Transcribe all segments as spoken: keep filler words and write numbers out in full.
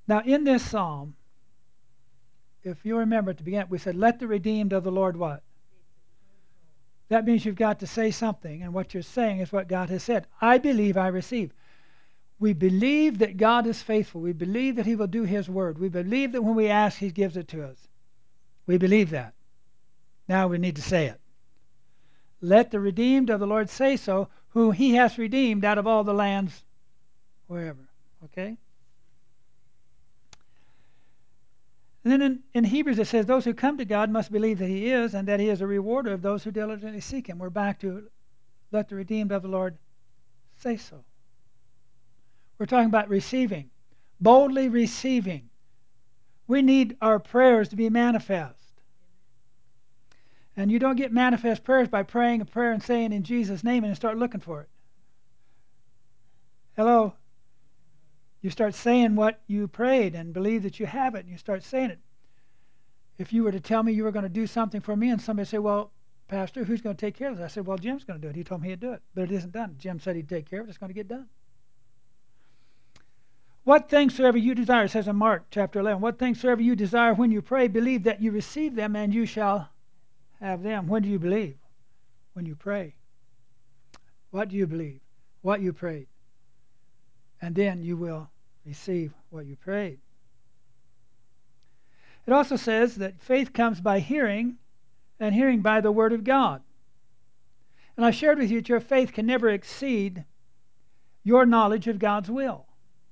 Now, in this psalm, if you remember at the beginning, we said, let the redeemed of the Lord what? That means you've got to say something, and what you're saying is what God has said. I believe I receive. We believe that God is faithful. We believe that He will do His word. We believe that when we ask, He gives it to us. We believe that. Now we need to say it. Let the redeemed of the Lord say so, who He has redeemed out of all the lands, wherever. Okay? And then in, in Hebrews it says, those who come to God must believe that He is, and that He is a rewarder of those who diligently seek Him. We're back to let the redeemed of the Lord say so. We're talking about receiving, boldly receiving. We need our prayers to be manifest. And you don't get manifest prayers by praying a prayer and saying in Jesus' name and start looking for it. Hello? You start saying what you prayed and believe that you have it, and you start saying it. If you were to tell me you were going to do something for me and somebody say, well, Pastor, who's going to take care of this? I said, well, Jim's going to do it. He told me he'd do it, but it isn't done. Jim said he'd take care of it. It's going to get done. What things soever you desire, it says in Mark chapter eleven, what things soever you desire when you pray, believe that you receive them and you shall have them. When do you believe? When you pray. What do you believe? What you prayed. And then you will receive what you prayed. It also says that faith comes by hearing, and hearing by the Word of God. And I shared with you that your faith can never exceed your knowledge of God's will.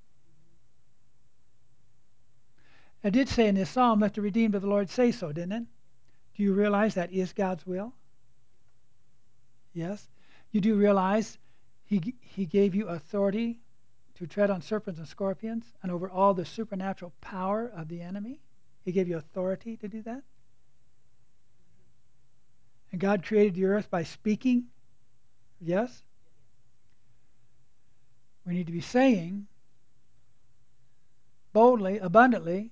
I did say in this psalm, let the redeemed of the Lord say so, didn't it? Do you realize that is God's will? Yes. You do realize he, he gave you authority to tread on serpents and scorpions and over all the supernatural power of the enemy? He gave you authority to do that? And God created the earth by speaking? Yes. We need to be saying boldly, abundantly.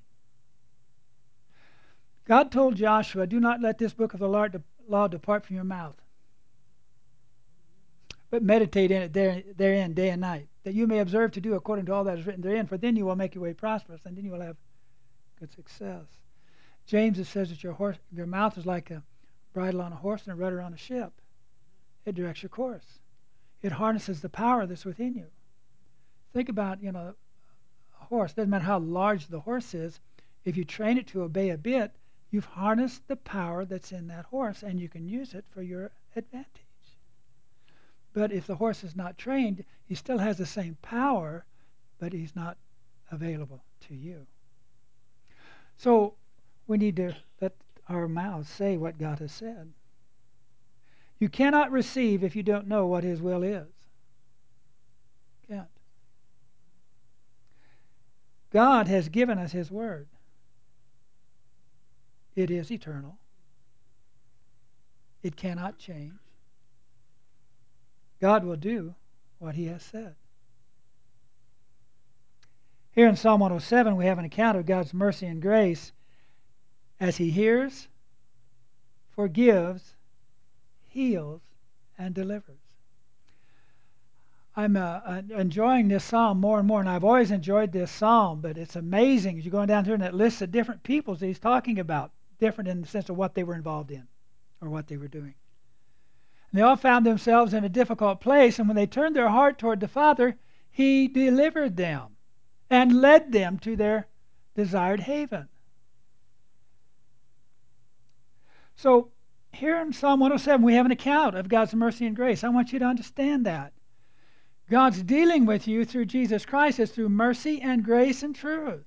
God told Joshua, do not let this book of the law depart from your mouth, but meditate in it there, therein day and night, that you may observe to do according to all that is written therein, for then you will make your way prosperous, and then you will have good success. James, it says that your horse, your mouth is like a bridle on a horse and a rudder on a ship. It directs your course. It harnesses the power that's within you. Think about, you know, a horse. Doesn't matter how large the horse is. If you train it to obey a bit, you've harnessed the power that's in that horse, and you can use it for your advantage. But if the horse is not trained, he still has the same power, but he's not available to you. So we need to let our mouths say what God has said. You cannot receive if you don't know what His will is. Can't. God has given us His word. It is eternal. It cannot change. God will do what He has said. Here in Psalm one oh seven, we have an account of God's mercy and grace as He hears, forgives, heals, and delivers. I'm uh, enjoying this psalm more and more, and I've always enjoyed this psalm, but it's amazing as you're going down through and it lists the different peoples that he's talking about, different in the sense of what they were involved in or what they were doing. And they all found themselves in a difficult place, and when they turned their heart toward the Father, He delivered them and led them to their desired haven. So here in Psalm one oh seven, we have an account of God's mercy and grace. I want you to understand that. God's dealing with you through Jesus Christ is through mercy and grace and truth.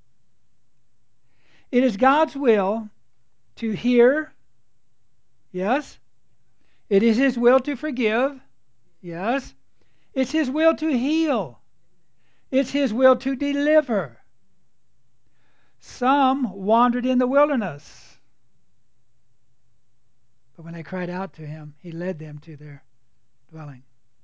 It is God's will to hear, yes. It is His will to forgive, yes. It's His will to heal. It's His will to deliver. Some wandered in the wilderness, but when they cried out to Him, He led them to their dwelling.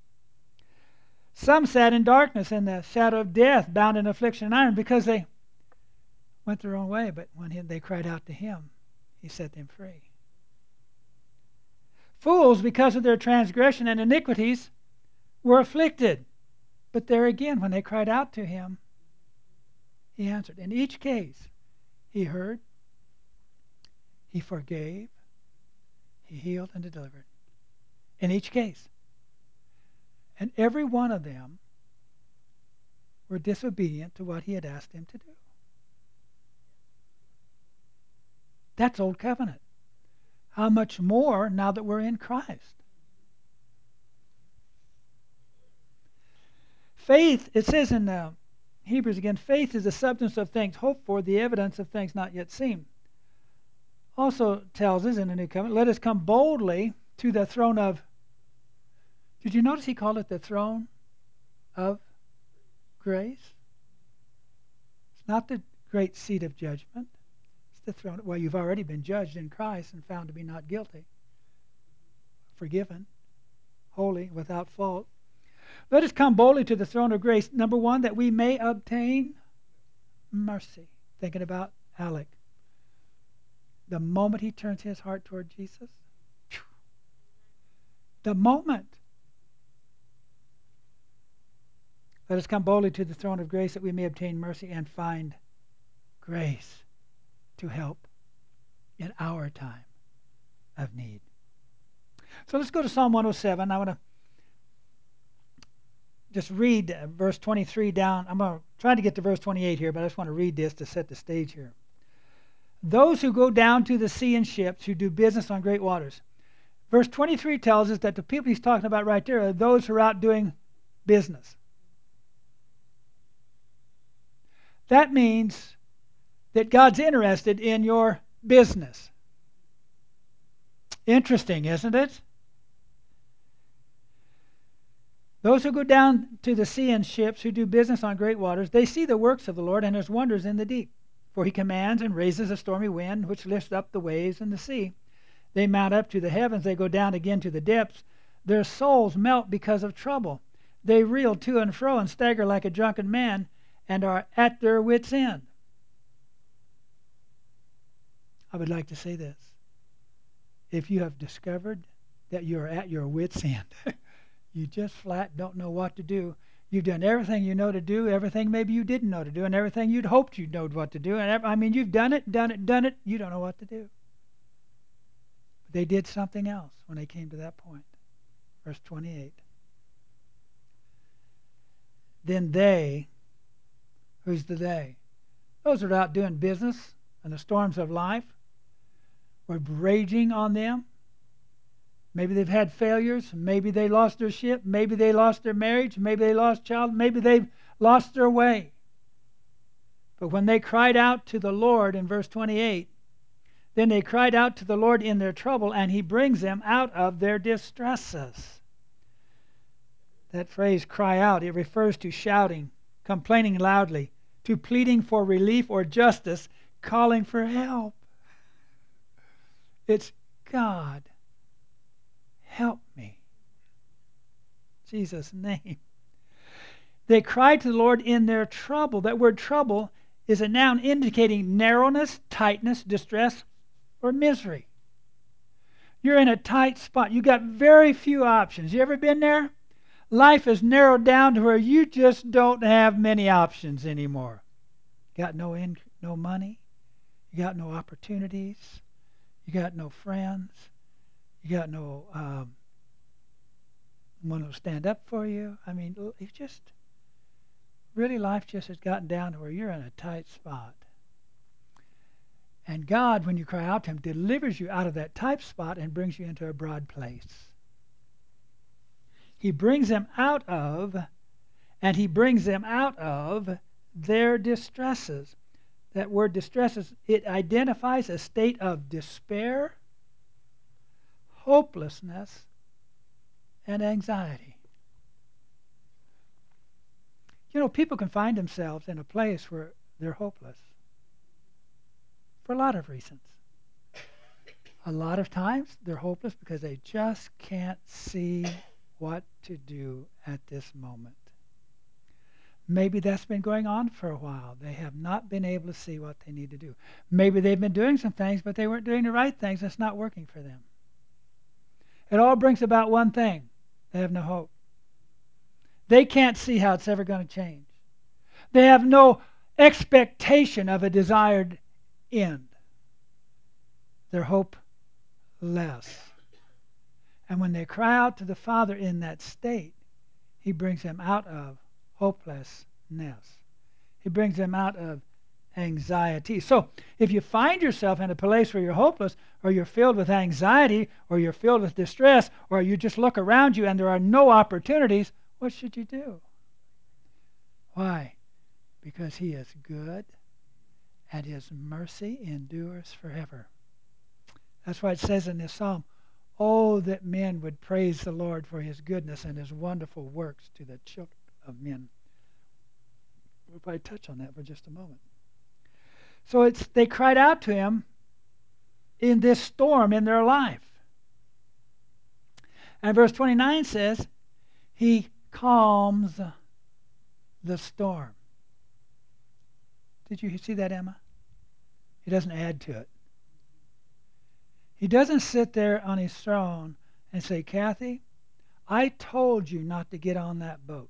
Some sat in darkness in the shadow of death, bound in affliction and iron, because they went their own way. But when he, they cried out to Him, He set them free. Fools, because of their transgression and iniquities, were afflicted. But there again, when they cried out to Him, He answered. In each case, he heard, he forgave, he healed and delivered. In each case. And every one of them were disobedient to what he had asked him to do. That's Old Covenant. How much more now that we're in Christ? Faith, it says in uh, Hebrews again, faith is the substance of things hoped for, the evidence of things not yet seen. Also tells us in the New Covenant, let us come boldly to the throne of, did you notice he called it the throne of grace? It's not the great seat of judgment. It's the throne. Well, you've already been judged in Christ and found to be not guilty, forgiven, holy, without fault. Let us come boldly to the throne of grace. Number one, that we may obtain mercy. Thinking about Alec. The moment he turns his heart toward Jesus, the moment. Let us come boldly to the throne of grace that we may obtain mercy and find grace to help in our time of need. So let's go to Psalm one oh seven. I want to just read verse twenty-three down. I'm going to try to get to verse twenty-eight here, but I just want to read this to set the stage here. Those who go down to the sea in ships, who do business on great waters. Verse twenty-three tells us that the people he's talking about right there are those who are out doing business. That means that God's interested in your business. Interesting, isn't it? Those who go down to the sea in ships, who do business on great waters, they see the works of the Lord and his wonders in the deep. For he commands and raises a stormy wind, which lifts up the waves in the sea. They mount up to the heavens, they go down again to the depths. Their souls melt because of trouble. They reel to and fro and stagger like a drunken man and are at their wits' end. I would like to say this. If you have discovered that you are at your wits' end, you just flat don't know what to do. You've done everything you know to do, everything maybe you didn't know to do, and everything you'd hoped you'd know what to do. And every, I mean, you've done it, done it, done it. You don't know what to do. But they did something else when they came to that point. Verse twenty-eight. Then they, who's the they? Those that are out doing business and the storms of life were raging on them. Maybe they've had failures. Maybe they lost their ship. Maybe they lost their marriage. Maybe they lost child. Maybe they've lost their way. But when they cried out to the Lord in verse twenty-eight, then they cried out to the Lord in their trouble, and he brings them out of their distresses. That phrase, cry out, it refers to shouting, complaining loudly, to pleading for relief or justice, calling for help. It's God, help me. Jesus' name. They cried to the Lord in their trouble. That word trouble is a noun indicating narrowness, tightness, distress, or misery. You're in a tight spot. You've got very few options. You ever been there? Life is narrowed down to where you just don't have many options anymore. You got no in, no money. You got no opportunities. You got no friends. You got no um, one who'll stand up for you. I mean, it's just, really life just has gotten down to where you're in a tight spot. And God, when you cry out to him, delivers you out of that tight spot and brings you into a broad place. He brings them out of, and he brings them out of their distresses. That word distresses, it identifies a state of despair, hopelessness, and anxiety. You know, people can find themselves in a place where they're hopeless for a lot of reasons. A lot of times they're hopeless because they just can't see what to do at this moment. Maybe that's been going on for a while. They have not been able to see what they need to do. Maybe they've been doing some things, but they weren't doing the right things. It's not working for them. It all brings about one thing. They have no hope. They can't see how it's ever going to change. They have no expectation of a desired end. They're hopeless. And when they cry out to the Father in that state, He brings them out of hopelessness. He brings them out of anxiety. So if you find yourself in a place where you're hopeless, or you're filled with anxiety, or you're filled with distress, or you just look around you and there are no opportunities, what should you do? Why? Because He is good and His mercy endures forever. That's why it says in this psalm, oh, that men would praise the Lord for His goodness and His wonderful works to the children of men. We'll probably touch on that for just a moment. So it's they cried out to Him in this storm in their life. And verse twenty-nine says, He calms the storm. Did you see that, Emma? He doesn't add to it. He doesn't sit there on His throne and say, Kathy, I told you not to get on that boat.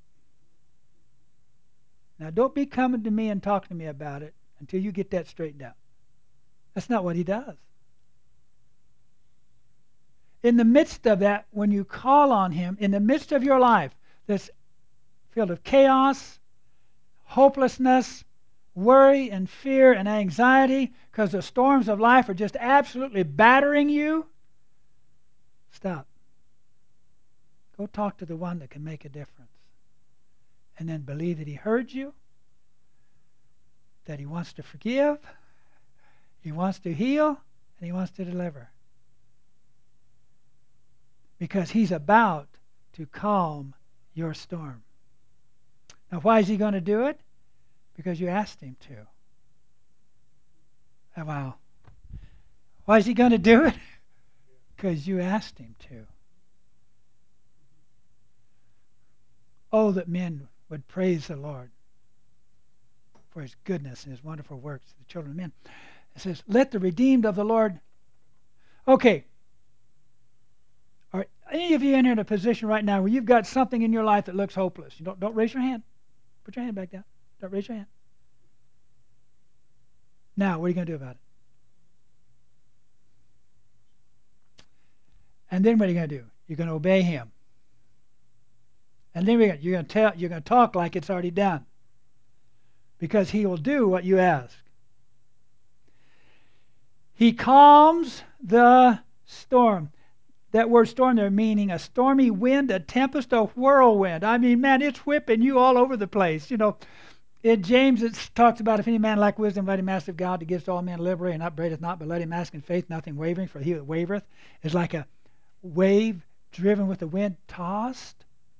Now don't be coming to me and talking to me about it until you get that straightened out. That's not what He does. In the midst of that, when you call on Him, in the midst of your life that's filled with chaos, hopelessness, worry and fear and anxiety because the storms of life are just absolutely battering you, stop. Go talk to the one that can make a difference. And then believe that He heard you, that He wants to forgive, He wants to heal, and He wants to deliver. Because He's about to calm your storm. Now, why is He going to do it? Because you asked Him to. Oh, wow. Why is He going to do it? Because you asked Him to. Oh, that men would praise the Lord for His goodness and His wonderful works to the children of men. It says, let the redeemed of the Lord. Okay. Are any of you in here in a position right now where you've got something in your life that looks hopeless? You don't, don't raise your hand. Put your hand back down. Don't raise your hand. Now, what are you going to do about it? And then what are you going to do? You're going to obey Him. And then you're going to tell, you're going to talk like it's already done. Because He will do what you ask. He calms the storm. That word storm there meaning a stormy wind, a tempest, a whirlwind. I mean, man, it's whipping you all over the place. You know, in James it talks about if any man lack wisdom, let him ask of God, that gives to all men liberally and upbraideth not, but let him ask in faith, nothing wavering. For he that wavereth is like a wave driven with the wind, tossed.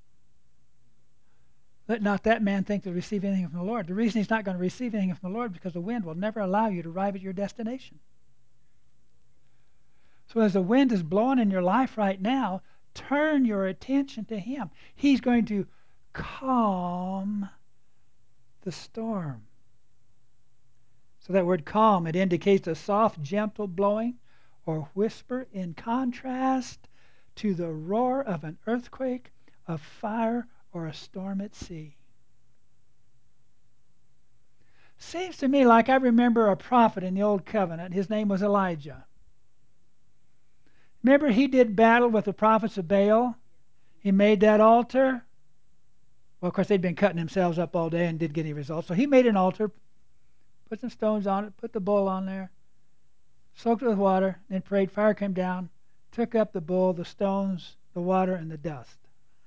Let not that man think to receive anything from the Lord. The reason he's not going to receive anything from the Lord is because the wind will never allow you to arrive at your destination. So as the wind is blowing in your life right now, turn your attention to Him. He's going to calm the storm. So that word calm, it indicates a soft, gentle blowing or whisper in contrast to the roar of an earthquake, a fire, or a storm at sea. Seems to me like I remember a prophet in the Old Covenant. His name was Elijah. Remember, he did battle with the prophets of Baal. He made that altar. Well, of course, they'd been cutting themselves up all day and didn't get any results. So he made an altar, put some stones on it, put the bull on there, soaked it with water, then prayed. Fire came down, took up the bull, the stones, the water, and the dust.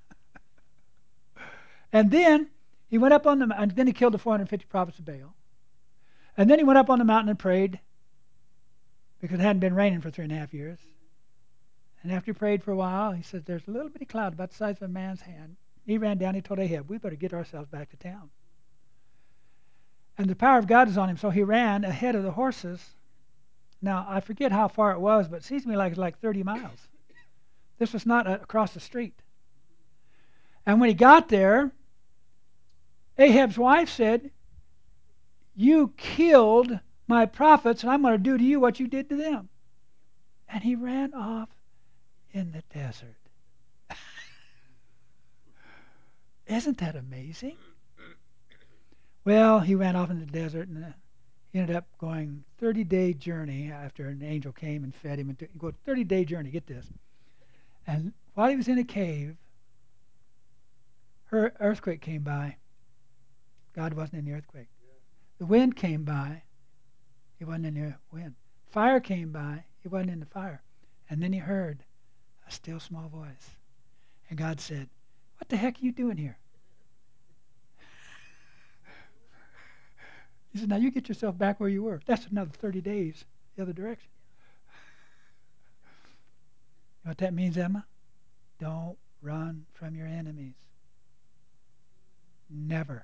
And then he went up on the mountain. Then he killed the four hundred fifty prophets of Baal. And then he went up on the mountain and prayed because it hadn't been raining for three and a half years. And after he prayed for a while, he said, there's a little bitty cloud about the size of a man's hand. He ran down, he told Ahab, we better get ourselves back to town. And the power of God is on him, so he ran ahead of the horses. Now, I forget how far it was, but it seems to me like it's like thirty miles. This was not across the street. And when he got there, Ahab's wife said, you killed my prophets, and I'm going to do to you what you did to them. And he ran off in the desert. Isn't that amazing? Well, he went off in the desert and uh, he ended up going thirty-day journey after an angel came and fed him. And he go thirty-day journey, get this. And while he was in a cave, her earthquake came by. God wasn't in the earthquake. The wind came by. He wasn't in the wind. Fire came by. He wasn't in the fire. And then he heard a still small voice. And God said, "What the heck are you doing here?" He said, "Now you get yourself back where you were." That's another thirty days the other direction. You know what that means, Emma? Don't run from your enemies. Never.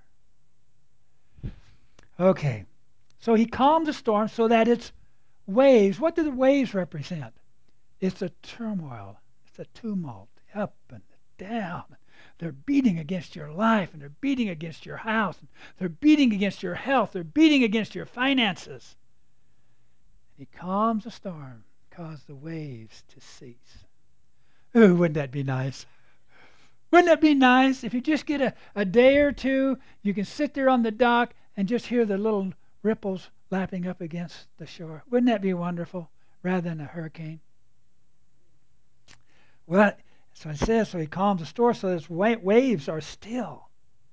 Okay. So he calmed the storm so that its waves, what do the waves represent? It's a turmoil. It's a tumult, up and down. They're beating against your life, and they're beating against your house, and they're beating against your health, they're beating against your finances. And he calms the storm, caused the waves to cease. Ooh, wouldn't that be nice? Wouldn't that be nice if you just get a, a day or two, you can sit there on the dock and just hear the little ripples lapping up against the shore? Wouldn't that be wonderful rather than a hurricane? Well, so it says, so he calms the storm so that wa- waves are still.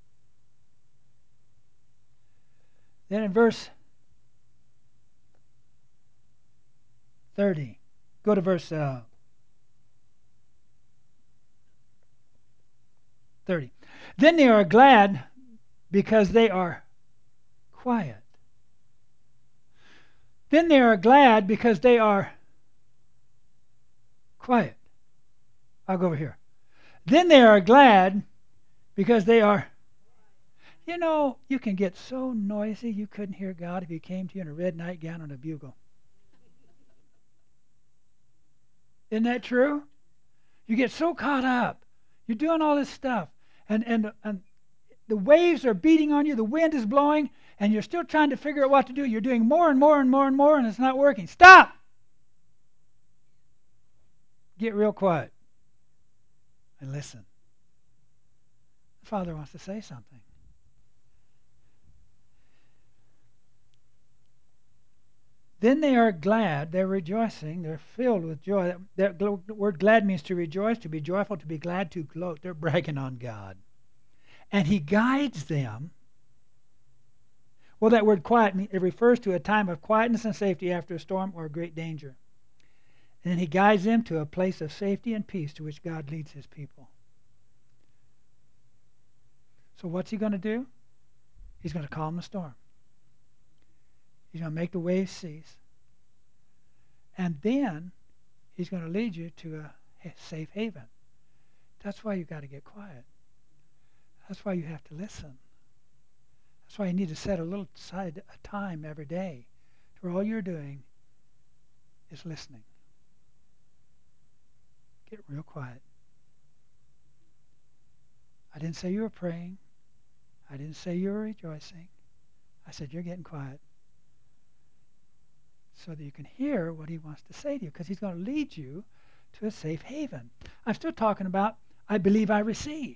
Then in verse thirty, go to verse uh, thirty. Then they are glad because they are quiet. Then they are glad because they are quiet. I'll go over here. Then they are glad because they are. You know, you can get so noisy you couldn't hear God if He came to you in a red nightgown and a bugle. Isn't that true? You get so caught up. You're doing all this stuff. And, and, and the waves are beating on you. The wind is blowing. And you're still trying to figure out what to do. You're doing more and more and more and more, and it's not working. Stop! Get real quiet and listen. The Father wants to say something. Then they are glad, they're rejoicing, they're filled with joy. That word glad means to rejoice, to be joyful, to be glad, to gloat. They're bragging on God. And He guides them. Well, that word quiet, it refers to a time of quietness and safety after a storm or a great danger. And then He guides them to a place of safety and peace to which God leads His people. So what's He going to do? He's going to calm the storm. He's going to make the waves cease. And then He's going to lead you to a safe haven. That's why you've got to get quiet. That's why you have to listen. That's why you need to set a little aside a time every day where all you're doing is listening. Get real quiet. I didn't say you were praying. I didn't say you were rejoicing. I said you're getting quiet so that you can hear what He wants to say to you, because He's going to lead you to a safe haven. I'm still talking about I believe I receive.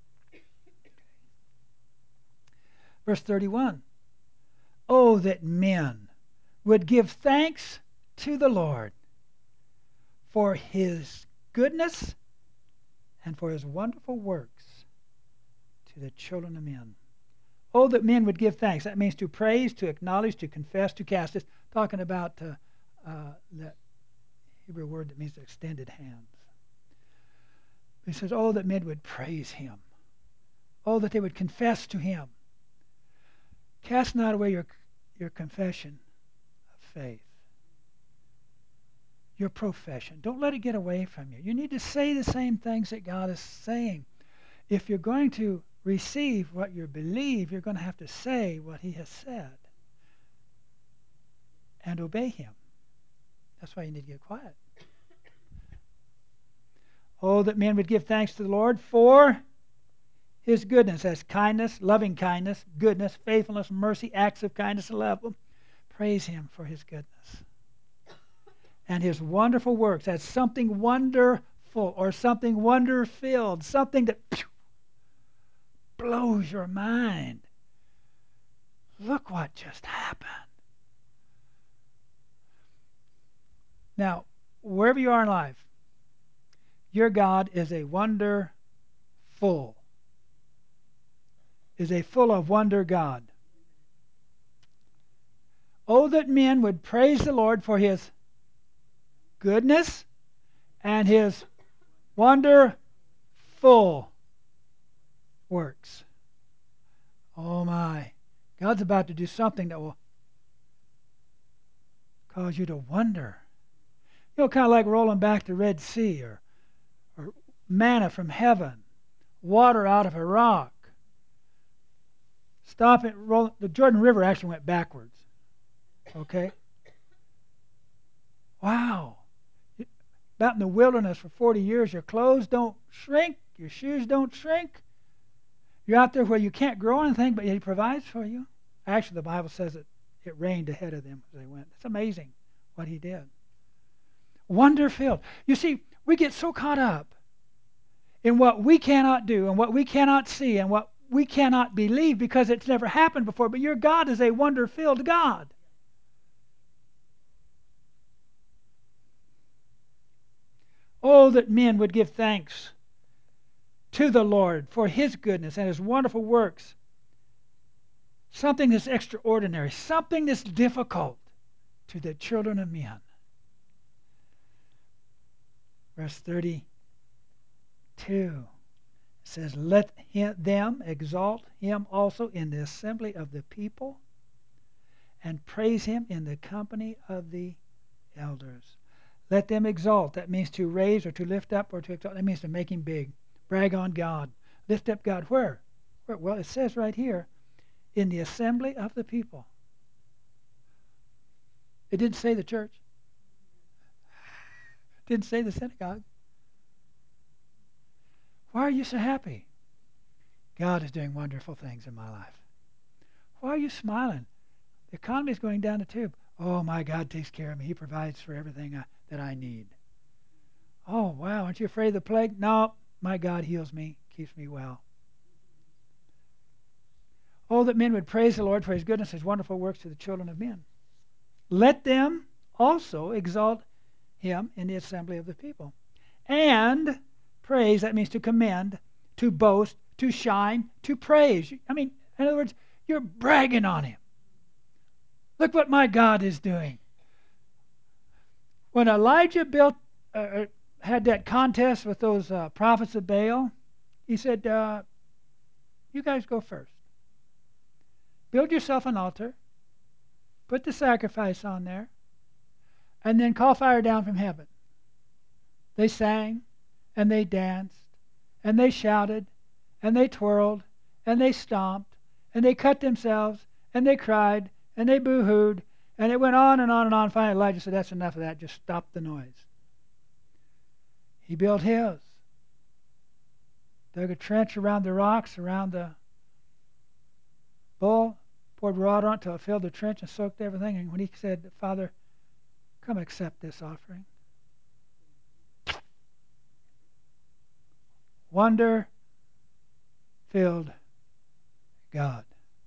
Verse thirty-one. Oh, that men would give thanks to the Lord for His goodness and for His wonderful works to the children of men. Oh, that men would give thanks. That means to praise, to acknowledge, to confess, to cast. It's talking about uh, uh, that Hebrew word that means extended hands. He says, oh, that men would praise Him. Oh, that they would confess to Him. Cast not away your, your confession of faith. Your profession. Don't let it get away from you. You need to say the same things that God is saying. If you're going to receive what you believe, you're going to have to say what He has said and obey Him. That's why you need to get quiet. Oh, that men would give thanks to the Lord for His goodness. That's kindness, loving kindness, goodness, faithfulness, mercy, acts of kindness and love. Praise Him for His goodness. And His wonderful works. That's something wonderful or something wonder-filled, something that pew, blows your mind. look what just happened. Now, wherever you are in life, your God is a wonder full, is a full of wonder God. Oh, that men would praise the Lord for his goodness and his wonderful works. Oh my. God's about to do something that will cause you to wonder. You know, kind of like rolling back the Red Sea, or, or manna from heaven, water out of a rock. Stop it. Roll. The Jordan River actually went backwards. Okay? Wow. Out in the wilderness for forty years, your clothes don't shrink, your shoes don't shrink. You're out there where you can't grow anything, but he provides for you. Actually, the Bible says it, it rained ahead of them as they went. It's amazing what he did. Wonder filled. You see, we get so caught up in what we cannot do and what we cannot see and what we cannot believe because it's never happened before. But your God is a wonder filled God. Oh, that men would give thanks to the Lord for his goodness and his wonderful works. Something that's extraordinary, something that's difficult to the children of men. Verse thirty-two says, let him, them exalt him also in the assembly of the people and praise him in the company of the elders. Let them exalt. That means to raise or to lift up or to exalt. That means to make him big. Brag on God. Lift up God. Where? Where? Well, it says right here, in the assembly of the people. It didn't say the church. It didn't say the synagogue. Why are you so happy? God is doing wonderful things in my life. Why are you smiling? The economy is going down the tube. Oh, my God takes care of me. He provides for everything I, that I need. Oh, wow. Aren't you afraid of the plague? No, my God heals me, keeps me well. Oh, that men would praise the Lord for his goodness, his wonderful works to the children of men. Let them also exalt him in the assembly of the people. And praise, that means to commend, to boast, to shine, to praise. I mean, in other words, you're bragging on him. Look what my God is doing. When Elijah built, uh, had that contest with those uh, prophets of Baal, he said, uh, you guys go first. Build yourself an altar. Put the sacrifice on there. And then call fire down from heaven. They sang, and they danced, and they shouted, and they twirled, and they stomped, and they cut themselves, and they cried, and they boo-hooed, and it went on and on and on. Finally, Elijah said, that's enough of that. Just stop the noise. He built his. Dug a trench around the rocks, around the bull, poured water on it until it filled the trench and soaked everything. And when he said, Father, come accept this offering. Wonder-filled God.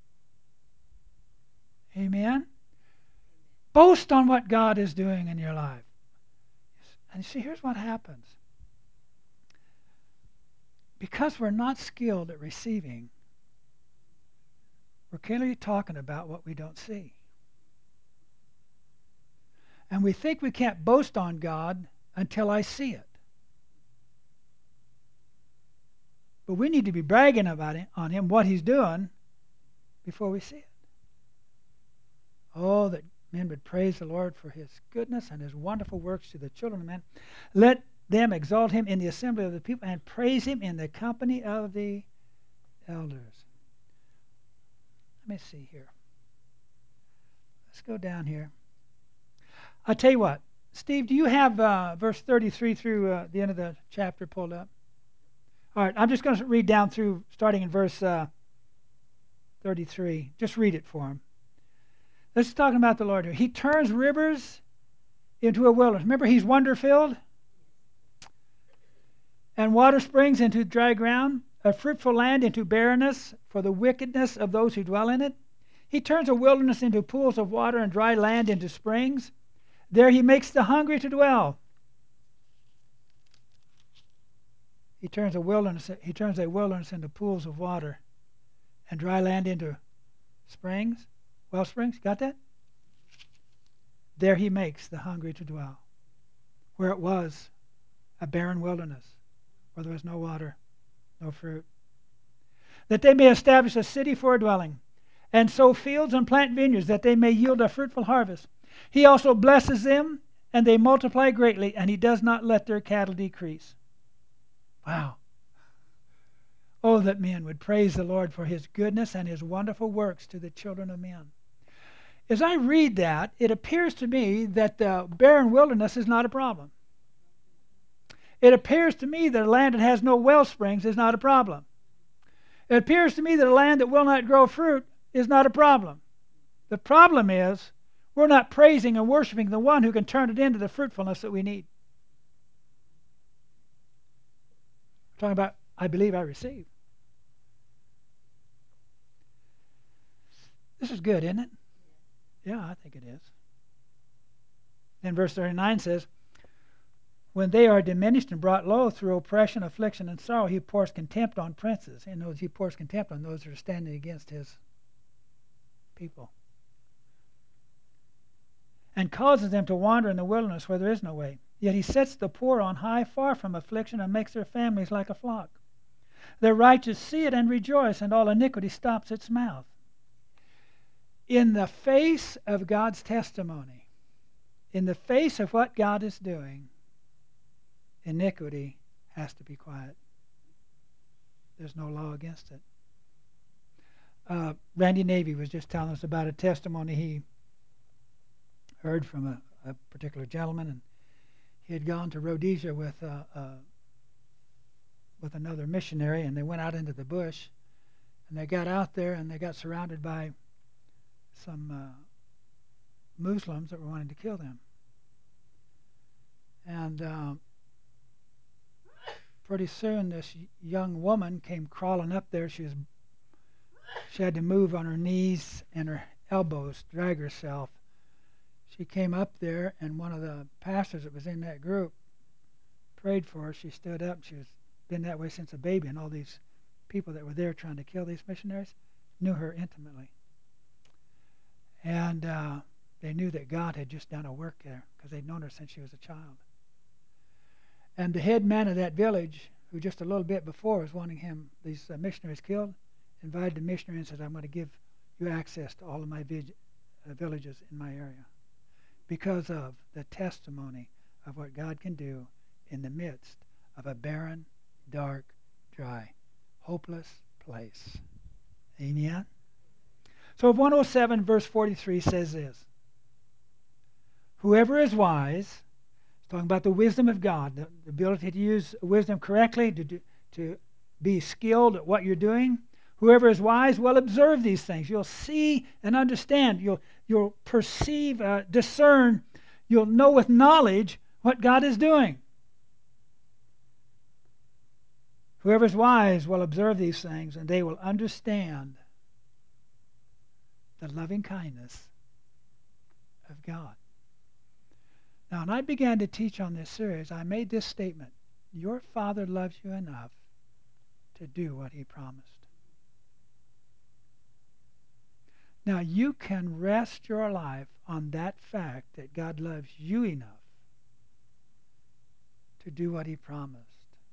Amen? Boast on what God is doing in your life. And see, here's what happens. Because we're not skilled at receiving, we're clearly talking about what we don't see. And we think we can't boast on God until I see it. But we need to be bragging about it, on him, what he's doing, before we see it. Oh, that men would praise the Lord for his goodness and his wonderful works to the children of men. Let them exalt him in the assembly of the people and praise him in the company of the elders. Let me see here. Let's go down here. I'll tell you what. Steve, do you have uh, verse thirty-three through uh, the end of the chapter pulled up? All right, I'm just going to read down through, starting in verse uh, thirty-three. Just read it for him. This is talking about the Lord here. He turns rivers into a wilderness. Remember, he's wonder-filled? And water springs into dry ground, a fruitful land into barrenness for the wickedness of those who dwell in it. He turns a wilderness into pools of water and dry land into springs. There he makes the hungry to dwell. He turns a wilderness, he turns a wilderness into pools of water and dry land into springs, well springs. Got that? There he makes the hungry to dwell. Where it was a barren wilderness, where there was no water, no fruit. That they may establish a city for a dwelling, and sow fields and plant vineyards, that they may yield a fruitful harvest. He also blesses them, and they multiply greatly, and he does not let their cattle decrease. Wow. Oh, that men would praise the Lord for his goodness and his wonderful works to the children of men. As I read that, it appears to me that the barren wilderness is not a problem. It appears to me that a land that has no well springs is not a problem. It appears to me that a land that will not grow fruit is not a problem. The problem is we're not praising and worshiping the one who can turn it into the fruitfulness that we need. I'm talking about, I believe I receive. This is good, isn't it? Yeah, I think it is. Then verse thirty-nine says, when they are diminished and brought low through oppression, affliction, and sorrow, he pours contempt on princes. And those he pours contempt on those who are standing against his people. And causes them to wander in the wilderness where there is no way. Yet he sets the poor on high, far from affliction, and makes their families like a flock. The righteous see it and rejoice, and all iniquity stops its mouth. In the face of God's testimony, in the face of what God is doing, iniquity has to be quiet. There's no law against it. Uh, Randy Navy was just telling us about a testimony he heard from a, a particular gentleman, and he had gone to Rhodesia with uh, uh, with another missionary, and they went out into the bush, and they got out there, and they got surrounded by some uh, Muslims that were wanting to kill them. And uh, pretty soon, this young woman came crawling up there. She was she had to move on her knees and her elbows, drag herself. She came up there, and one of the pastors that was in that group prayed for her. She stood up. She was been that way since a baby, and all these people that were there trying to kill these missionaries knew her intimately. And uh, they knew that God had just done a work there because they'd known her since she was a child. And the head man of that village, who just a little bit before was wanting him, these uh, missionaries killed, invited the missionary and said, I'm going to give you access to all of my vig- uh, villages in my area because of the testimony of what God can do in the midst of a barren, dark, dry, hopeless place. Amen? So one oh seven verse forty-three says this, whoever is wise, talking about the wisdom of God, the, the ability to use wisdom correctly, to do, to be skilled at what you're doing. Whoever is wise will observe these things. You'll see and understand. You'll, you'll perceive, uh, discern. You'll know with knowledge what God is doing. Whoever is wise will observe these things, and they will understand the loving kindness of God. Now, when I began to teach on this series, I made this statement. Your Father loves you enough to do what he promised. Now, you can rest your life on that fact that God loves you enough to do what he promised.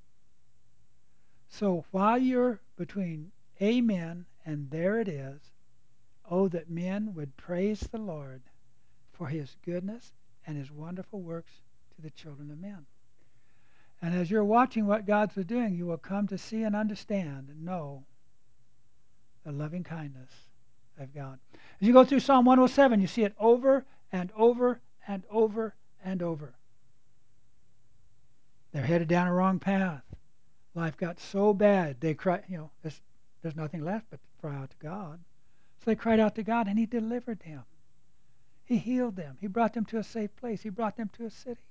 So while you're between amen and there it is, oh, that men would praise the Lord for his goodness and his wonderful works to the children of men. And as you're watching what God's doing, you will come to see and understand and know the loving kindness of God. As you go through Psalm one oh seven, you see it over and over and over and over. They're headed down a wrong path. Life got so bad, they cried, you know, there's, there's nothing left but to cry out to God. So they cried out to God, and he delivered them. He healed them. He brought them to a safe place. He brought them to a city.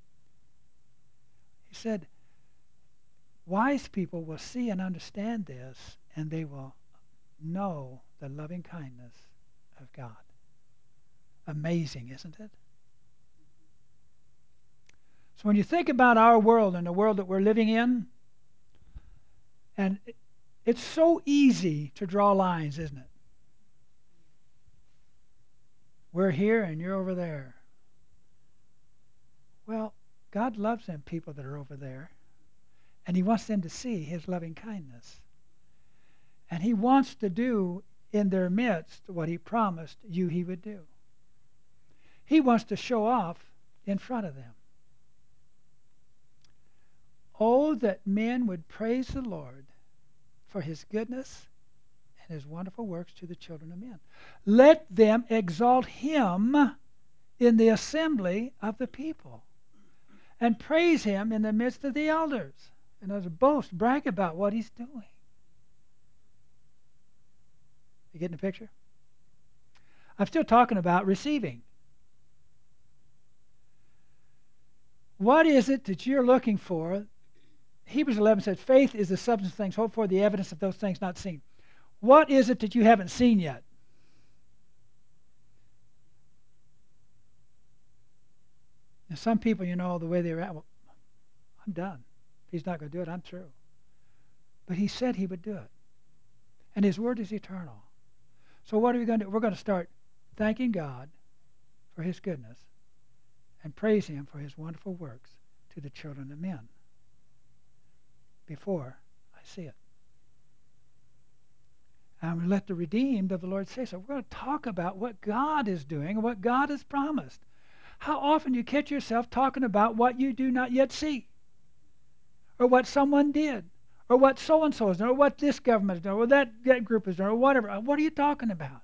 He said, wise people will see and understand this, and they will know the loving kindness of God. Amazing, isn't it? So when you think about our world and the world that we're living in, and it's so easy to draw lines, isn't it? We're here and you're over there. Well, God loves them people that are over there, and He wants them to see His loving kindness. And He wants to do in their midst what He promised you He would do. He wants to show off in front of them. Oh, that men would praise the Lord for His goodness and His wonderful works to the children of men. Let them exalt Him in the assembly of the people, and praise Him in the midst of the elders. And as a boast, brag about what He's doing. You getting the picture? I'm still talking about receiving. What is it that you're looking for? Hebrews eleven says, faith is the substance of things hoped for, the evidence of those things not seen. What is it that you haven't seen yet? And some people, you know, the way they're at, well, I'm done. If He's not going to do it, I'm through. But He said He would do it. And His word is eternal. So what are we going to do? We're going to start thanking God for His goodness and praise Him for His wonderful works to the children of men before I see it. And I'm going to let the redeemed of the Lord say so. We're going to talk about what God is doing and what God has promised. How often you catch yourself talking about what you do not yet see, or what someone did, or what so-and-so has done, or what this government has done, or that, that group has done, or whatever. What are you talking about?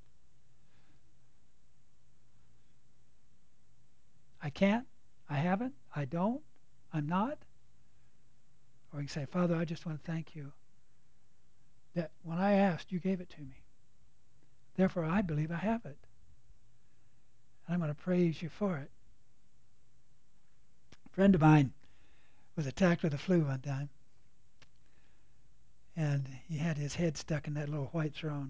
I can't, I haven't, I don't, I'm not. Or you can say, Father, I just want to thank you that when I asked, you gave it to me. Therefore, I believe I have it. And I'm going to praise you for it. A friend of mine was attacked with the flu one time. And he had his head stuck in that little white throne.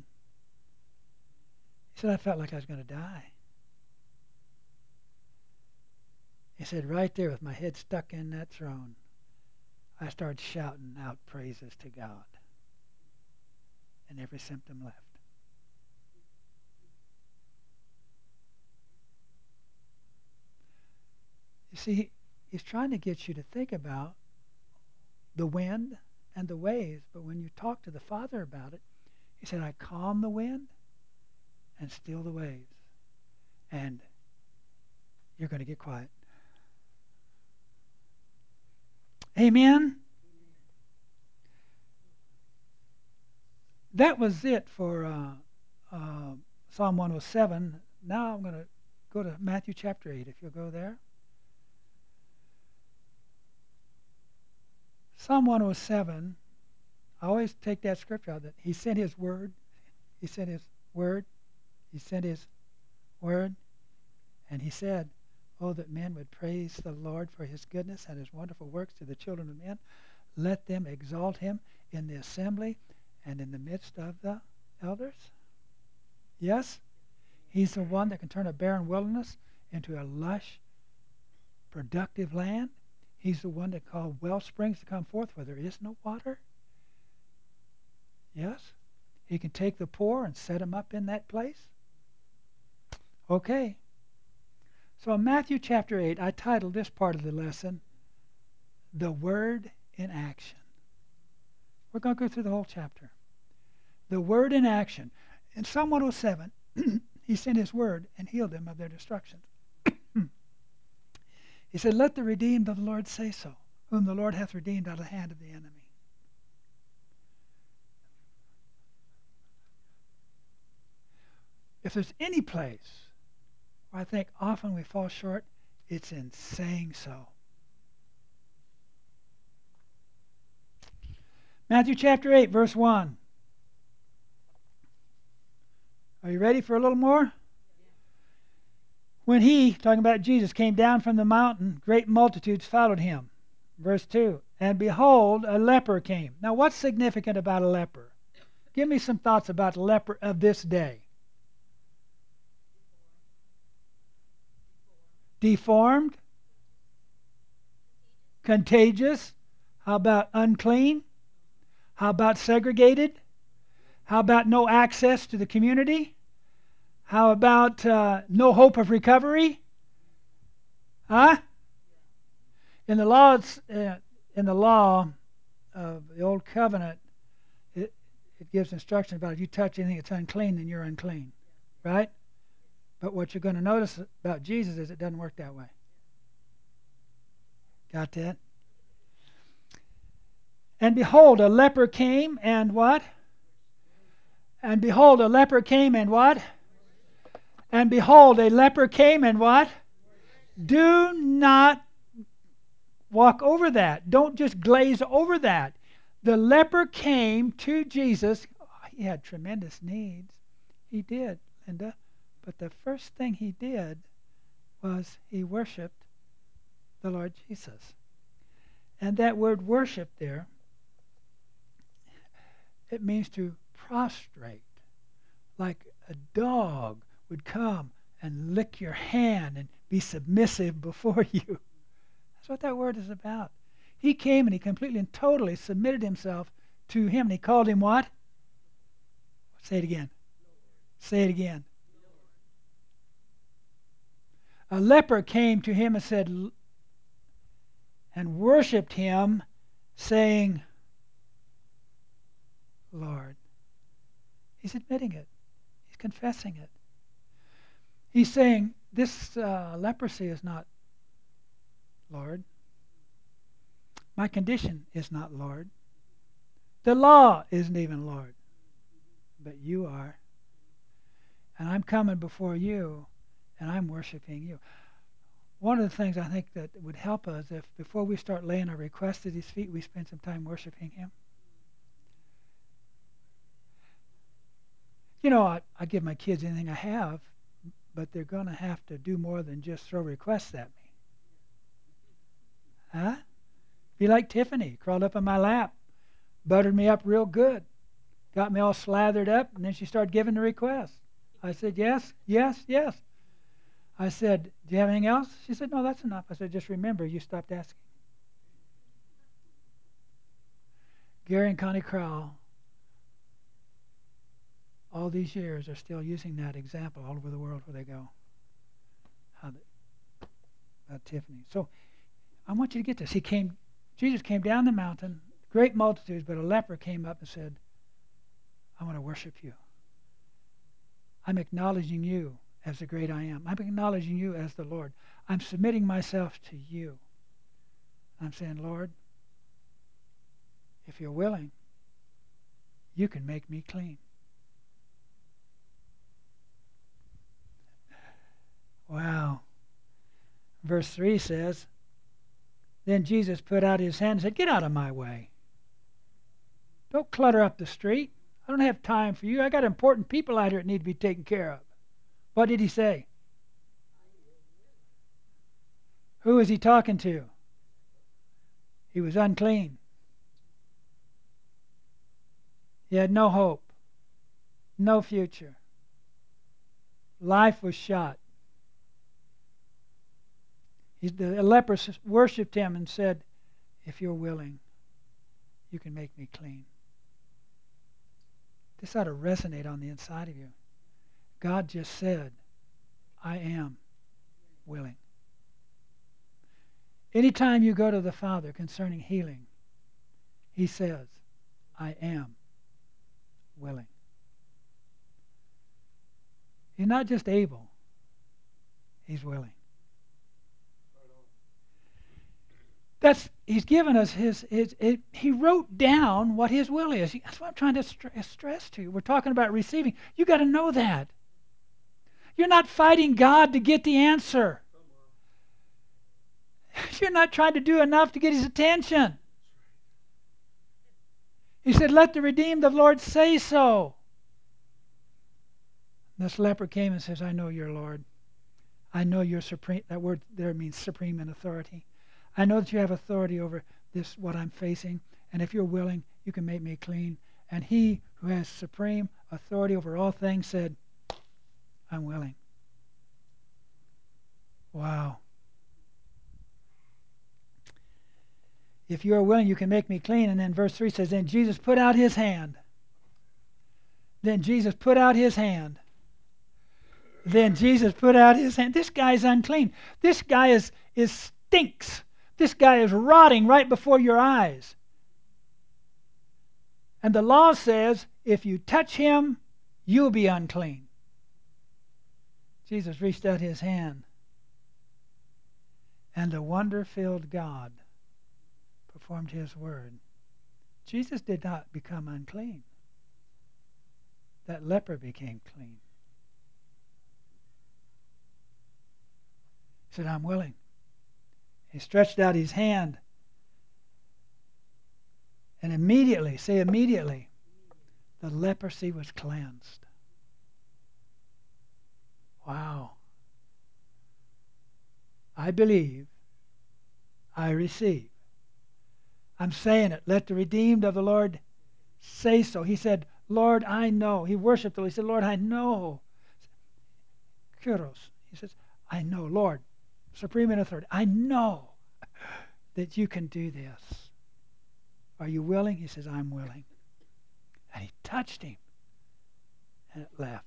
He said, I felt like I was going to die. He said, right there with my head stuck in that throne, I started shouting out praises to God. And every symptom left. You see, he's trying to get you to think about the wind and the waves, but when you talk to the Father about it, He said, I calm the wind and still the waves. And you're going to get quiet. Amen? That was it for uh, uh, Psalm one oh seven. Now I'm going to go to Matthew chapter eight, if you'll go there. Psalm one oh seven, I always take that scripture out that He sent His word, He sent His word, He sent His word, and He said, oh, that men would praise the Lord for His goodness and His wonderful works to the children of men. Let them exalt Him in the assembly and in the midst of the elders. Yes, He's the one that can turn a barren wilderness into a lush, productive land. He's the one that called well springs to come forth where there is no water. Yes, He can take the poor and set them up in that place. Okay. So in Matthew chapter eight, I titled this part of the lesson, The Word in Action. We're going to go through the whole chapter. The Word in Action. In Psalm one oh seven, He sent His word and healed them of their destructions. He said, let the redeemed of the Lord say so, whom the Lord hath redeemed out of the hand of the enemy. If there's any place where I think often we fall short, it's in saying so. Matthew chapter eight, verse one. Are you ready for a little more? When He, talking about Jesus, came down from the mountain, great multitudes followed Him. Verse two. And behold, a leper came. Now, what's significant about a leper? Give me some thoughts about the leper of this day. Deformed? Contagious? How about unclean? How about segregated? How about no access to the community? How about uh, no hope of recovery? Huh? In the law, uh, in the law of the old covenant, it, it gives instruction about if you touch anything that's unclean, then you're unclean, right? But what you're going to notice about Jesus is it doesn't work that way. Got that? And behold, a leper came and what? And behold, a leper came and what? And behold, a leper came and what? Do not walk over that. Don't just glaze over that. The leper came to Jesus. Oh, he had tremendous needs. He did, Linda. But the first thing he did was he worshiped the Lord Jesus. And that word worship there, it means to prostrate, like a dog would come and lick your hand and be submissive before you. That's what that word is about. He came and he completely and totally submitted himself to him. And he called him what? Say it again. Say it again. A leper came to him and said, and worshipped him, saying, Lord. He's admitting it. He's confessing it. He's saying, this uh, leprosy is not Lord. My condition is not Lord. The law isn't even Lord. But you are. And I'm coming before you, and I'm worshiping you. One of the things I think that would help us if before we start laying our requests at his feet, we spend some time worshiping him. You know, I, I give my kids anything I have, but they're going to have to do more than just throw requests at me. Huh? Be like Tiffany, crawled up in my lap, buttered me up real good, got me all slathered up, and then she started giving the request. I said, yes, yes, yes. I said, do you have anything else? She said, no, that's enough. I said, just remember, you stopped asking. Gary and Connie Crowell, all these years, are still using that example all over the world where they go. How the, about Tiffany. So I want you to get this. He came, Jesus came down the mountain, great multitudes, but a leper came up and said, I want to worship you. I'm acknowledging you as the great I am. I'm acknowledging you as the Lord. I'm submitting myself to you. I'm saying, Lord, if you're willing, you can make me clean. Wow. Verse three says, then Jesus put out his hand and said, get out of my way. Don't clutter up the street. I don't have time for you. I got important people out here that need to be taken care of. What did he say? Who was he talking to? He was unclean. He had no hope, no future. Life was shot. He, the leper worshipped him and said, if you're willing, you can make me clean. This ought to resonate on the inside of you. God just said, I am willing. Anytime you go to the Father concerning healing, he says, I am willing. He's not just able, he's willing. That's he's given us his, his, his he wrote down what his will is. That's what I'm trying to stress, stress to you. We're talking about receiving. You got to know that. You're not fighting God to get the answer. You're not trying to do enough to get his attention. He said, let the redeemed of the Lord say so. This leper came and says, I know you're Lord. I know you're supreme. That word there means supreme in authority. I know that you have authority over this, what I'm facing. And if you're willing, you can make me clean. And he who has supreme authority over all things said, I'm willing. Wow. If you are willing, you can make me clean. And then verse three says, then Jesus put out his hand. Then Jesus put out his hand. Then Jesus put out his hand. This guy's unclean. This guy is, is stinks. This guy is rotting right before your eyes. And the law says, if you touch him, you'll be unclean. Jesus reached out his hand, and the wonder-filled God performed his word. Jesus did not become unclean. That leper became clean. He said, I'm willing. He stretched out his hand, and immediately, say immediately, the leprosy was cleansed. Wow. I believe, I receive. I'm saying it. Let the redeemed of the Lord say so. He said, Lord, I know. He worshiped the Lord. He said, Lord, I know. Kyros. He says, I know, Lord, supreme in authority. I know that you can do this. Are you willing? He says, I'm willing. And he touched him, and it left.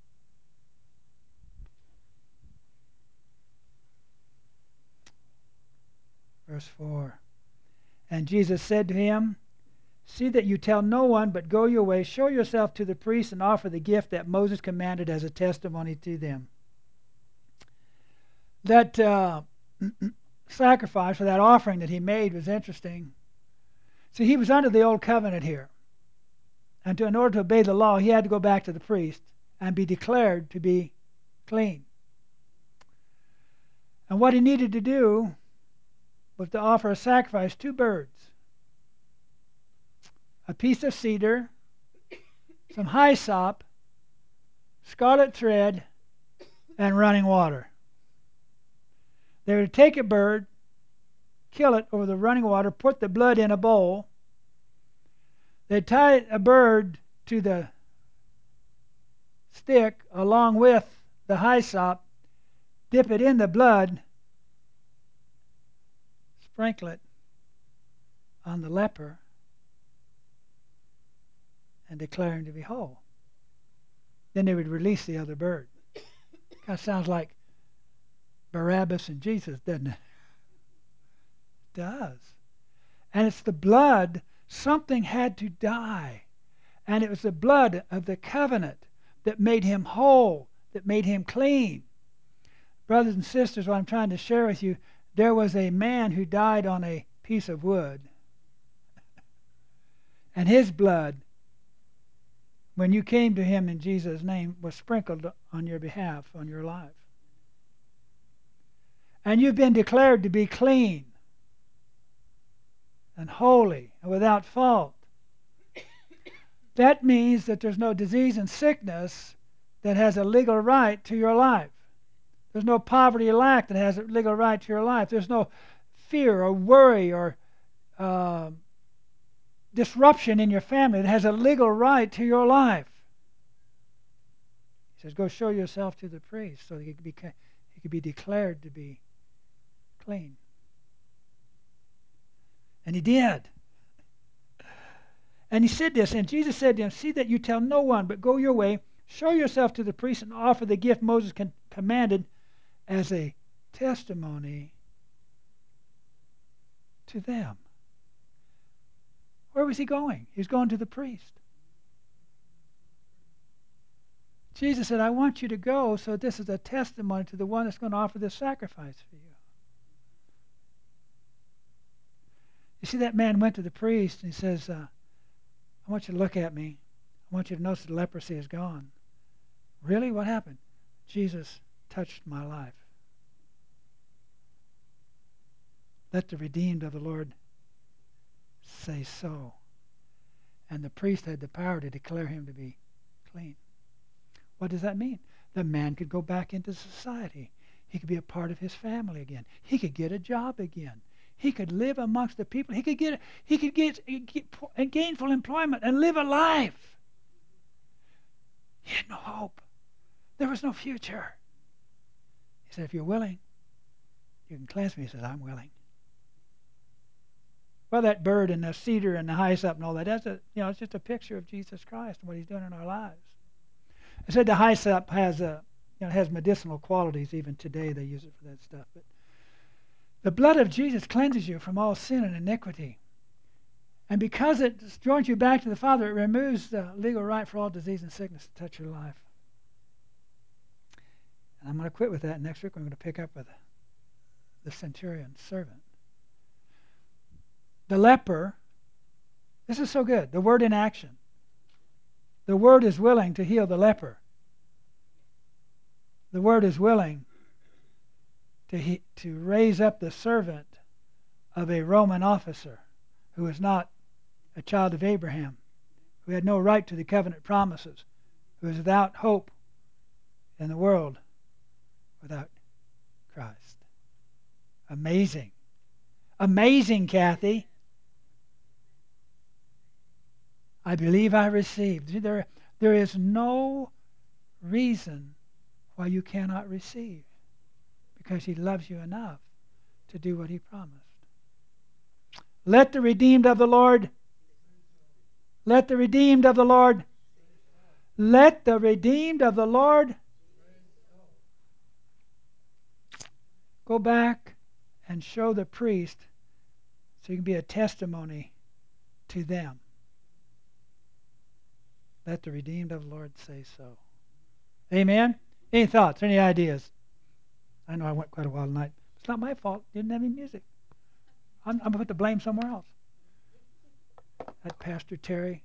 Verse four. And Jesus said to him, see that you tell no one, but go your way, show yourself to the priest, and offer the gift that Moses commanded as a testimony to them. That uh, sacrifice, or that offering that he made, was interesting. See, he was under the old covenant here. And to, in order to obey the law, he had to go back to the priest and be declared to be clean. And what he needed to do was to offer a sacrifice, two birds, a piece of cedar, some hyssop, scarlet thread, and running water. They would take a bird, kill it over the running water, put the blood in a bowl. They'd tie a bird to the stick along with the hyssop, dip it in the blood, sprinkle it on the leper, and declare him to be whole. Then they would release the other bird. Kind of sounds like Barabbas and Jesus, doesn't it? It does. And it's the blood. Something had to die. And it was the blood of the covenant that made him whole, that made him clean. Brothers and sisters, what I'm trying to share with you, there was a man who died on a piece of wood. And his blood, when you came to him in Jesus' name, was sprinkled on your behalf, on your life. And you've been declared to be clean and holy and without fault. That means that there's no disease and sickness that has a legal right to your life. There's no poverty or lack that has a legal right to your life. There's no fear or worry or uh, disruption in your family that has a legal right to your life. He says, go show yourself to the priest so that you could be, you could be declared to be clean. And he did. And he said this, and Jesus said to him, see that you tell no one, but go your way, show yourself to the priest, and offer the gift Moses con- commanded as a testimony to them. Where was he going? He was going to the priest. Jesus said, I want you to go so this is a testimony to the one that's going to offer this sacrifice for you. You see, that man went to the priest and he says, uh, I want you to look at me. I want you to notice the leprosy is gone. Really? What happened? Jesus touched my life. Let the redeemed of the Lord say so. And the priest had the power to declare him to be clean. What does that mean? The man could go back into society. He could be a part of his family again. He could get a job again. He could live amongst the people. He could get he could get, get gainful employment and live a life. He had no hope. There was no future. He said, if you're willing, you can cleanse me. He says, I'm willing. Well, that bird and the cedar and the hyssop and all that, that's a, you know, it's just a picture of Jesus Christ and what he's doing in our lives. I said the hyssop has a, you know, has medicinal qualities. Even today they use it for that stuff. But the blood of Jesus cleanses you from all sin and iniquity. And because it joins you back to the Father, it removes the legal right for all disease and sickness to touch your life. And I'm going to quit with that. Next week we're going to pick up with the centurion servant. The leper, this is so good. The word in action. The word is willing to heal the leper. The word is willing to, he, to raise up the servant of a Roman officer who was not a child of Abraham, who had no right to the covenant promises, who was without hope in the world without Christ. Amazing. Amazing, Kathy. I believe I received. There, there is no reason why you cannot receive, because he loves you enough to do what he promised. Let the redeemed of the Lord, let the redeemed of the Lord, let the redeemed of the Lord go back and show the priest so you can be a testimony to them. Let the redeemed of the Lord say so. Amen? Any thoughts, any ideas? I know I went quite a while tonight. It's not my fault. Didn't have any music. I'm, I'm going to put the blame somewhere else. That Pastor Terry.